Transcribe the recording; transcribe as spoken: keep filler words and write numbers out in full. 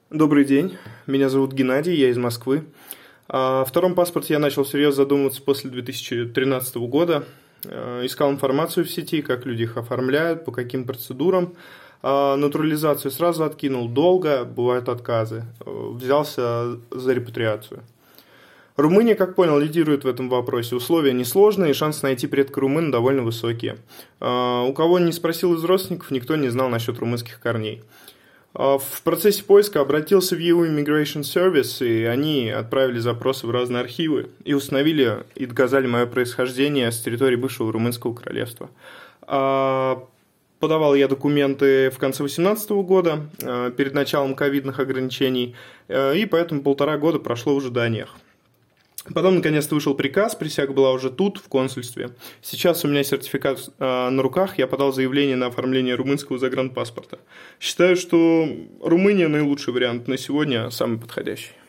Добрый день, меня зовут Геннадий, я из Москвы. О втором паспорте я начал всерьез задумываться после две тысячи тринадцатого года. Искал информацию в сети, как люди их оформляют, по каким процедурам. Натурализацию сразу откинул, долго, бывают отказы. Взялся за репатриацию. Румыния, как понял, лидирует в этом вопросе. Условия несложные, и шансы найти предка румын довольно высокие. У кого не спросил из родственников, никто не знал насчет румынских корней. В процессе поиска обратился в и ю Immigration Service, и они отправили запросы в разные архивы и установили и доказали мое происхождение с территории бывшего Румынского королевства. Подавал я документы в конце две тысячи восемнадцатого года, перед началом ковидных ограничений, и поэтому полтора года прошло в ожиданиях. Потом, наконец-то, вышел приказ, присяга была уже тут, в консульстве. Сейчас у меня сертификат э, на руках, я подал заявление на оформление румынского загранпаспорта. Считаю, что Румыния наилучший вариант на сегодня, самый подходящий.